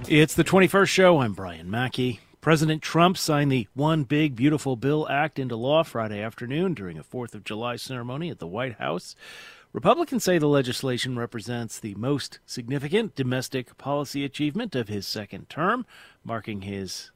It's the 21st show. I'm Brian Mackey. President Trump signed the One Big Beautiful Bill Act into law Friday afternoon during a 4th of July ceremony at the White House. Republicans say the legislation represents the most significant domestic policy achievement of his second term, making his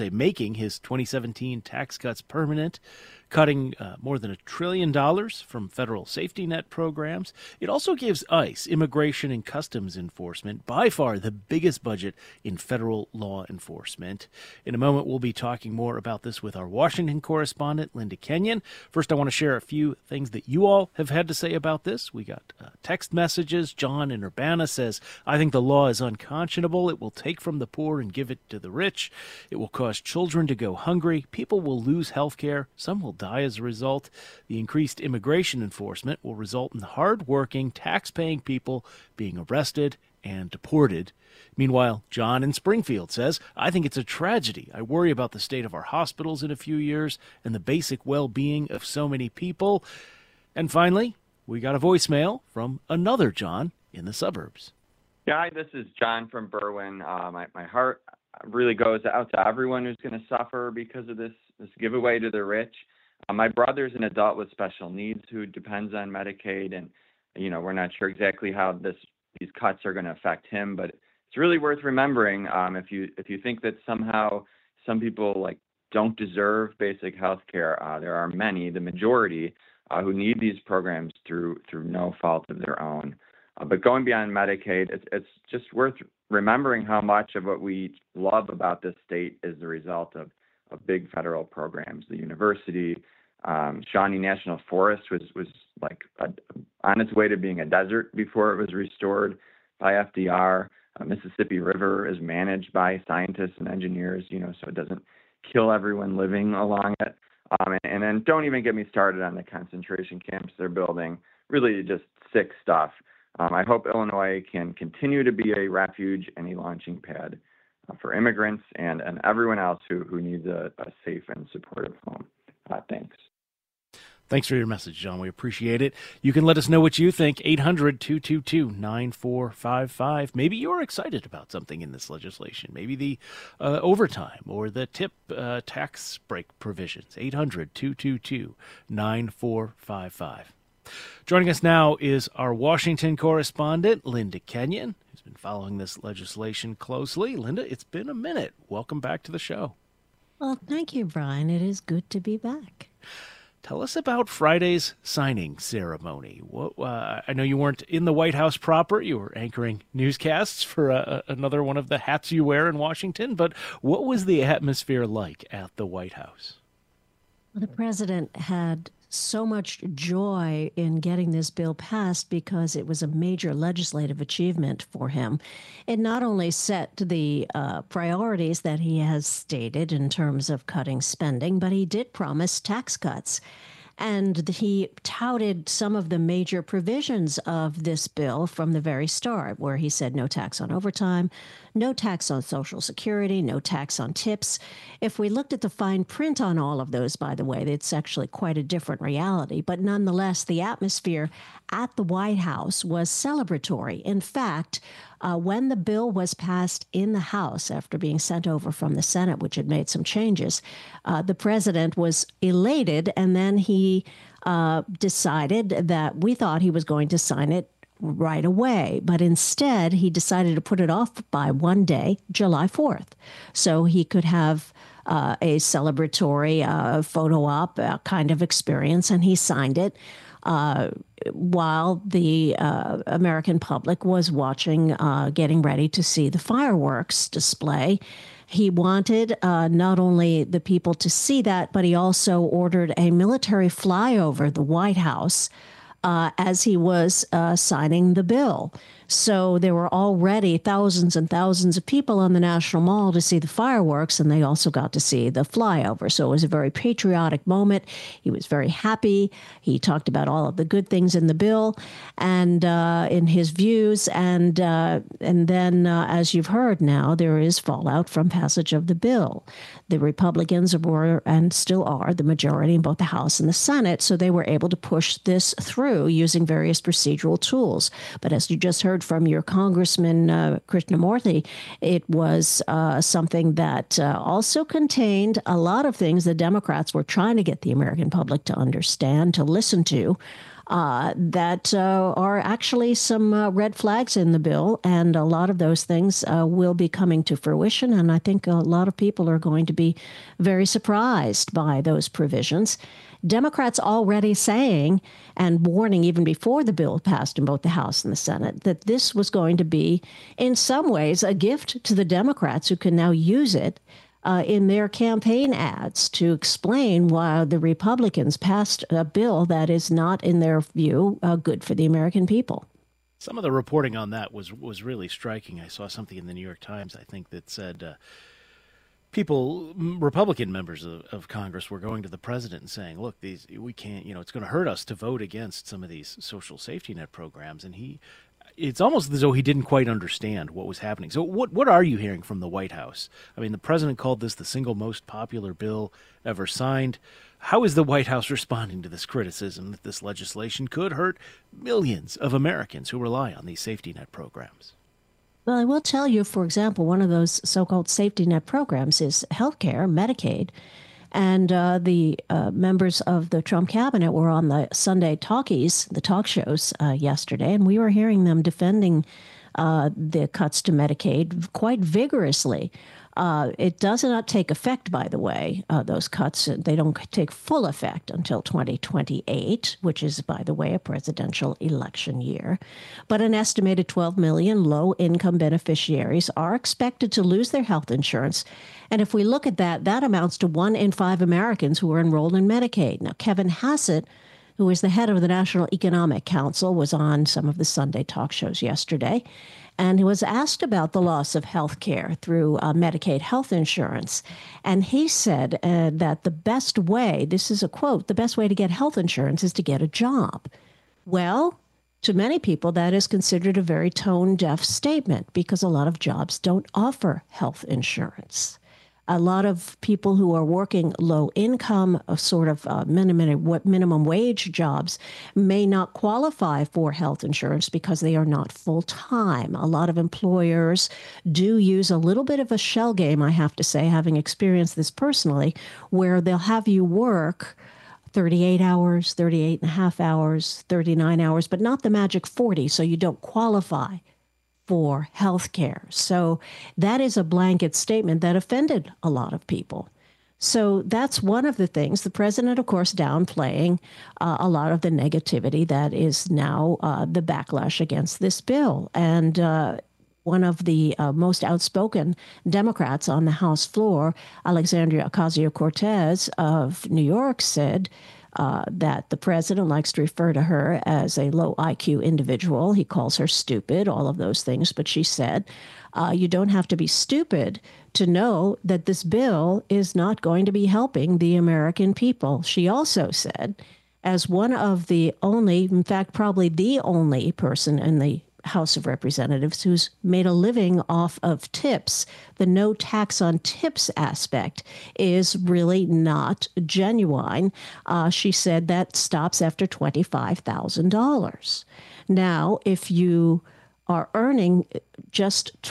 2017 tax cuts permanent, cutting more than $1 trillion from federal safety net programs. It also gives ICE, Immigration and Customs Enforcement, by far the biggest budget in federal law enforcement. In a moment, we'll be talking more about this with our Washington correspondent, Linda Kenyon. First, I want to share a few things that you all have had to say about this. We got text messages. John in Urbana says, I think the law is unconscionable. It will take from the poor and give it to the rich. It will cause children to go hungry. People will lose health care. Some will die as a result. The increased immigration enforcement will result in hard-working, tax-paying people being arrested and deported. Meanwhile, John in Springfield says, I think it's a tragedy. I worry about the state of our hospitals in a few years and the basic well-being of so many people. And finally, we got a voicemail from another John in the suburbs. Yeah, hi, this is John from Berwyn. My heart really goes out to everyone who's going to suffer because of this giveaway to the rich. My brother's an adult with special needs who depends on Medicaid, and we're not sure exactly how these cuts are going to affect him, but it's really worth remembering. If you think that somehow some people don't deserve basic health care, there are many, the majority, who need these programs through no fault of their own. But going beyond Medicaid, it's just worth remembering how much of what we love about this state is the result of big federal programs. The university, Shawnee National Forest was on its way to being a desert before it was restored by FDR. Mississippi River is managed by scientists and engineers, so it doesn't kill everyone living along it. And then don't even get me started on the concentration camps they're building. Really just sick stuff. I hope Illinois can continue to be a refuge and a launching pad for immigrants and everyone else who needs a safe and supportive home. Thanks. Thanks for your message, John. We appreciate it. You can let us know what you think. 800-222-9455. Maybe you're excited about something in this legislation. Maybe the overtime or the tip tax break provisions. 800-222-9455. Joining us now is our Washington correspondent, Linda Kenyon, who's been following this legislation closely. Linda, it's been a minute. Welcome back to the show. Well, thank you, Brian. It is good to be back. Tell us about Friday's signing ceremony. I know you weren't in the White House proper. You were anchoring newscasts for another one of the hats you wear in Washington. But what was the atmosphere like at the White House? Well, the president had so much joy in getting this bill passed because it was a major legislative achievement for him. It not only set the priorities that he has stated in terms of cutting spending, but he did promise tax cuts. And he touted some of the major provisions of this bill from the very start, where he said no tax on overtime, no tax on Social Security, no tax on tips. If we looked at the fine print on all of those, by the way, it's actually quite a different reality. But nonetheless, the atmosphere at the White House was celebratory. In fact, when the bill was passed in the House after being sent over from the Senate, which had made some changes, the president was elated, and then he decided that we thought he was going to sign it right away. But instead, he decided to put it off by one day, July 4th, so he could have a celebratory photo op kind of experience, and he signed it while the American public was watching, getting ready to see the fireworks display. He wanted not only the people to see that, but he also ordered a military flyover the White House as he was signing the bill. So there were already thousands and thousands of people on the National Mall to see the fireworks, and they also got to see the flyover. So it was a very patriotic moment. He was very happy. He talked about all of the good things in the bill and in his views. And then, as you've heard now, there is fallout from passage of the bill. The Republicans were and still are the majority in both the House and the Senate, so they were able to push this through using various procedural tools. But as you just heard heard from your Congressman Krishnamurthy, it was something that also contained a lot of things the Democrats were trying to get the American public to understand, to listen to. That are actually some red flags in the bill, and a lot of those things will be coming to fruition, and I think a lot of people are going to be very surprised by those provisions. Democrats already saying and warning even before the bill passed in both the House and the Senate that this was going to be, in some ways, a gift to the Democrats who can now use it in their campaign ads to explain why the Republicans passed a bill that is not, in their view, good for the American people. Some of the reporting on that was really striking. I saw something in the New York Times, I think, that said Republican members of Congress were going to the president and saying, look, we can't, it's going to hurt us to vote against some of these social safety net programs. And it's almost as though he didn't quite understand what was happening. So what are you hearing from the White House? I mean, the president called this the single most popular bill ever signed. How is the White House responding to this criticism that this legislation could hurt millions of Americans who rely on these safety net programs? Well, I will tell you, for example, one of those so-called safety net programs is healthcare, Medicaid. And the members of the Trump cabinet were on the Sunday talkies, the talk shows yesterday, and we were hearing them defending the cuts to Medicaid quite vigorously. It does not take effect, by the way, those cuts. They don't take full effect until 2028, which is, by the way, a presidential election year. But an estimated 12 million low-income beneficiaries are expected to lose their health insurance. And if we look at that, that amounts to 1 in 5 Americans who are enrolled in Medicaid. Now, Kevin Hassett, who is the head of the National Economic Council, was on some of the Sunday talk shows yesterday, and he was asked about the loss of health care through Medicaid health insurance. And he said that the best way, this is a quote, the best way to get health insurance is to get a job. Well, to many people, that is considered a very tone-deaf statement because a lot of jobs don't offer health insurance. A lot of people who are working low income, minimum wage jobs may not qualify for health insurance because they are not full time. A lot of employers do use a little bit of a shell game, I have to say, having experienced this personally, where they'll have you work 38 hours, 38 and a half hours, 39 hours, but not the magic 40, so you don't qualify for health care. So that is a blanket statement that offended a lot of people. So that's one of the things. The president, of course, downplaying a lot of the negativity that is now the backlash against this bill. And one of the most outspoken Democrats on the House floor, Alexandria Ocasio-Cortez of New York, said that the president likes to refer to her as a low IQ individual. He calls her stupid, all of those things. But she said, you don't have to be stupid to know that this bill is not going to be helping the American people. She also said, as one of the only, in fact, probably the only person in the House of Representatives who's made a living off of tips, the no tax on tips aspect is really not genuine. She said that stops after $25,000. Now, if you are earning just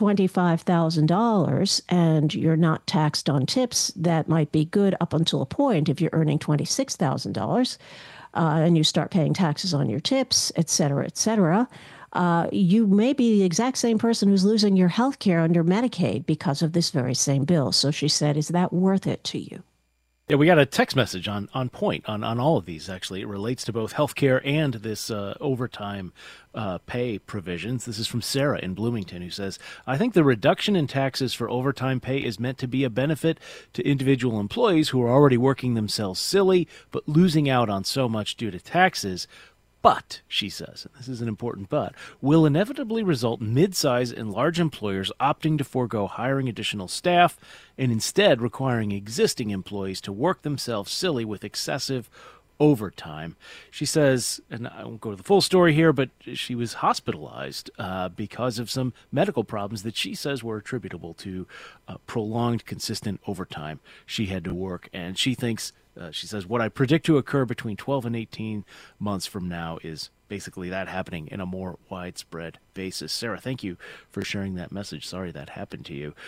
$25,000 and you're not taxed on tips, that might be good up until a point. If you're earning $26,000 and you start paying taxes on your tips, et cetera, you may be the exact same person who's losing your health care under Medicaid because of this very same bill. So she said, is that worth it to you? Yeah, we got a text message on point on all of these, actually. It relates to both health care and this overtime pay provisions. This is from Sarah in Bloomington, who says, I think the reduction in taxes for overtime pay is meant to be a benefit to individual employees who are already working themselves silly, but losing out on so much due to taxes. But, she says, and this is an important but, will inevitably result in mid-size and large employers opting to forego hiring additional staff and instead requiring existing employees to work themselves silly with excessive overtime. She says, and I won't go to the full story here, but she was hospitalized because of some medical problems that she says were attributable to prolonged, consistent overtime she had to work. And she thinks, she says, what I predict to occur between 12 and 18 months from now is basically that happening in a more widespread basis. Sarah, thank you for sharing that message. Sorry that happened to you.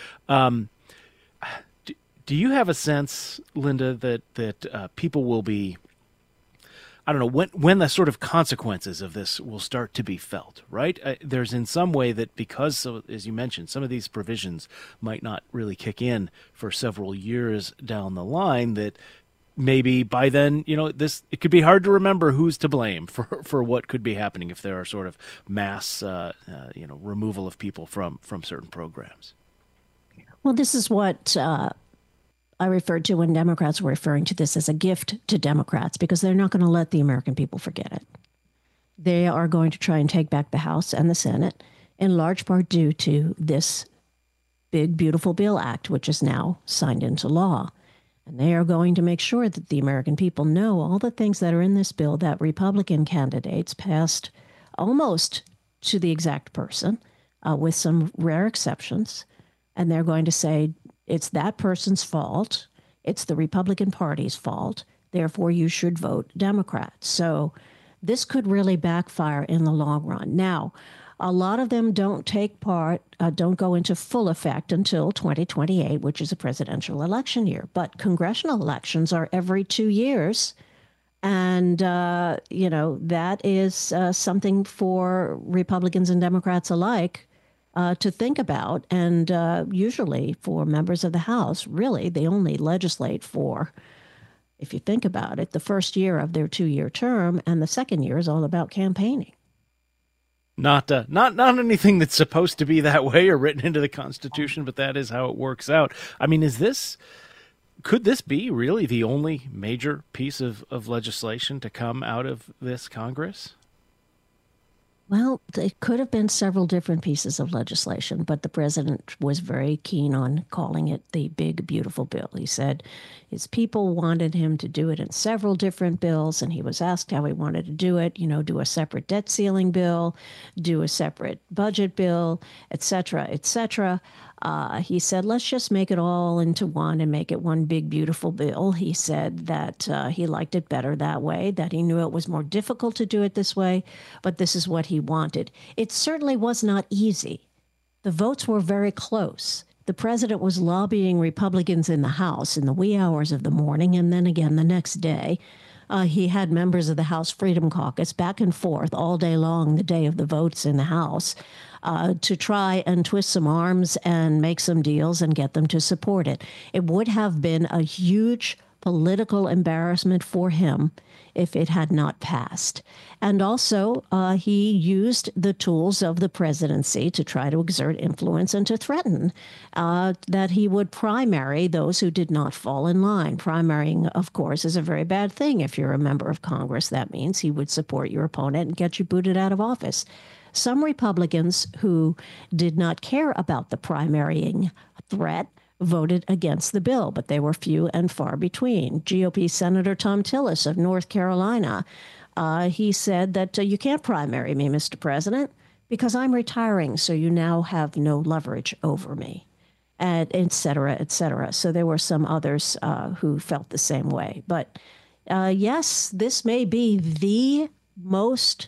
Do you have a sense, Linda, that people will be, I don't know, when the sort of consequences of this will start to be felt, right? There's in some way that because, so, as you mentioned, some of these provisions might not really kick in for several years down the line, that maybe by then, it could be hard to remember who's to blame for what could be happening if there are sort of mass, removal of people from certain programs. Well, this is what I referred to when Democrats were referring to this as a gift to Democrats, because they're not going to let the American people forget it. They are going to try and take back the House and the Senate, in large part due to this big, beautiful Bill Act, which is now signed into law. And they are going to make sure that the American people know all the things that are in this bill that Republican candidates passed almost to the exact person, with some rare exceptions. And they're going to say, it's that person's fault. It's the Republican Party's fault. Therefore, you should vote Democrat. So this could really backfire in the long run. Now, a lot of them don't don't go into full effect until 2028, which is a presidential election year. But congressional elections are every 2 years. And, that is something for Republicans and Democrats alike to think about. And usually for members of the House, really, they only legislate for, if you think about it, the first year of their 2-year term, and the second year is all about campaigning. Not anything that's supposed to be that way or written into the Constitution, but that is how it works out. I mean, could this be really the only major piece of legislation to come out of this Congress? Well, it could have been several different pieces of legislation, but the president was very keen on calling it the big, beautiful bill. He said his people wanted him to do it in several different bills, and he was asked how he wanted to do it, do a separate debt ceiling bill, do a separate budget bill, et cetera, et cetera. He said, let's just make it all into one and make it one big, beautiful bill. He said that he liked it better that way, that he knew it was more difficult to do it this way, but this is what he wanted. It certainly was not easy. The votes were very close. The president was lobbying Republicans in the House in the wee hours of the morning, and then again the next day. He had members of the House Freedom Caucus back and forth all day long, the day of the votes in the House, to try and twist some arms and make some deals and get them to support it. It would have been a huge political embarrassment for him if it had not passed. And also, he used the tools of the presidency to try to exert influence and to threaten that he would primary those who did not fall in line. Primarying, of course, is a very bad thing. If you're a member of Congress, that means he would support your opponent and get you booted out of office. Some Republicans who did not care about the primarying threat voted against the bill, but they were few and far between. GOP Senator Thom Tillis of North Carolina, he said that you can't primary me, Mr. President, because I'm retiring, so you now have no leverage over me, and et cetera, et cetera. So there were some others who felt the same way. But yes, this may be the most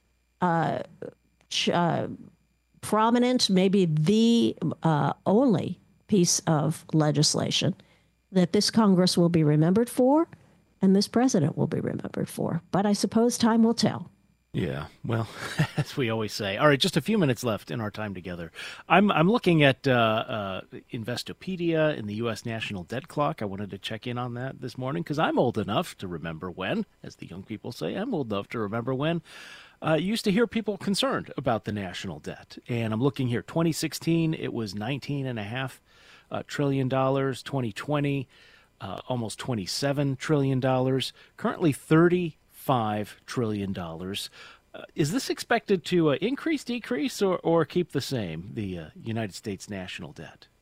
prominent, maybe the only piece of legislation that this Congress will be remembered for and this president will be remembered for. But I suppose time will tell. Yeah, well, as we always say. All right, just a few minutes left in our time together. I'm looking at Investopedia and the U.S. National Debt Clock. I wanted to check in on that this morning because I'm old enough to remember when, as the young people say, I'm old enough to remember when used to hear people concerned about the national debt. And I'm looking here, 2016, it was $19.5 trillion. 2020, almost $27 trillion. Currently $35 trillion. Is this expected to increase, decrease, or keep the same, the United States national debt?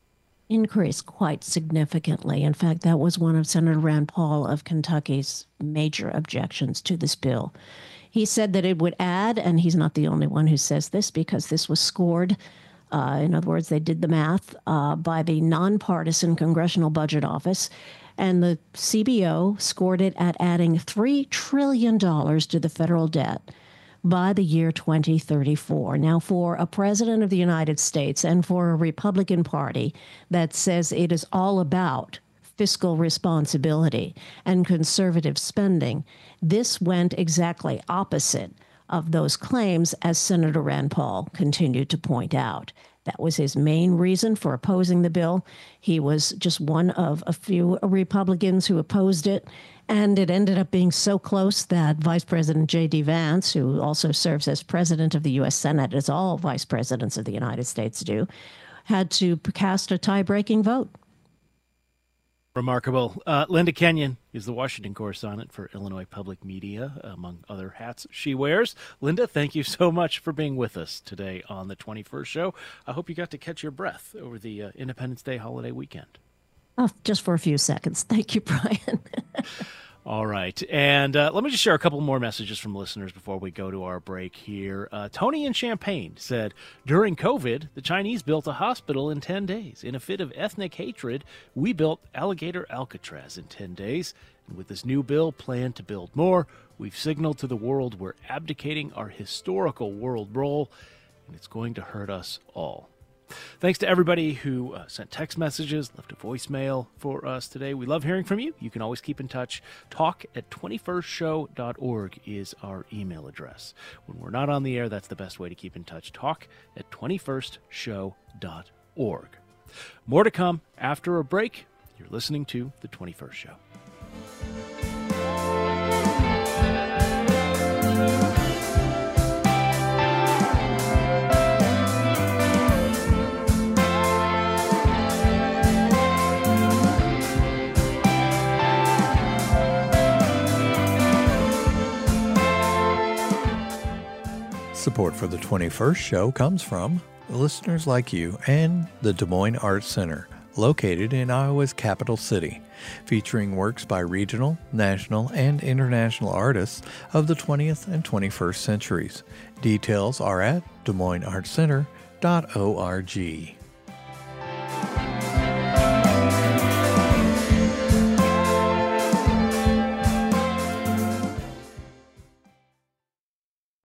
increase quite significantly. In fact, that was one of Senator Rand Paul of Kentucky's major objections to this bill. He said that it would add, and he's not the only one who says this because this was scored. In other words, they did the math by the nonpartisan Congressional Budget Office, and the CBO scored it at adding $3 trillion to the federal debt by the year 2034. Now, for a president of the United States and for a Republican Party that says it is all about fiscal responsibility and conservative spending, this went exactly opposite of those claims, as Senator Rand Paul continued to point out. That was his main reason for opposing the bill. He was just one of a few Republicans who opposed it, and it ended up being so close that Vice President J.D. Vance, who also serves as president of the U.S. Senate, as all vice presidents of the United States do, had to cast a tie-breaking vote. Remarkable. Linda Kenyon is the Washington correspondent for Illinois Public Media, among other hats she wears. Linda, thank you so much for being with us today on the 21st show. I hope you got to catch your breath over the Independence Day holiday weekend. Oh, just for a few seconds. Thank you, Brian. All right. And let me just share a couple more messages from listeners before we go to our break here. Tony in Champaign said, during COVID, the Chinese built a hospital in 10 days. In a fit of ethnic hatred, we built Alligator Alcatraz in 10 days. And with this new bill, plan to build more. We've signaled to the world we're abdicating our historical world role, and it's going to hurt us all. Thanks to everybody who sent text messages, left a voicemail for us today. We love hearing from you. You can always keep in touch. talk@21stshow.org is our email address. When we're not on the air, that's the best way to keep in touch. talk@21stshow.org. More to come after a break. You're listening to The 21st Show. Support for the 21st Show comes from listeners like you and the Des Moines Arts Center, located in Iowa's capital city, featuring works by regional, national, and international artists of the 20th and 21st centuries. Details are at DesMoinesArtsCenter.org.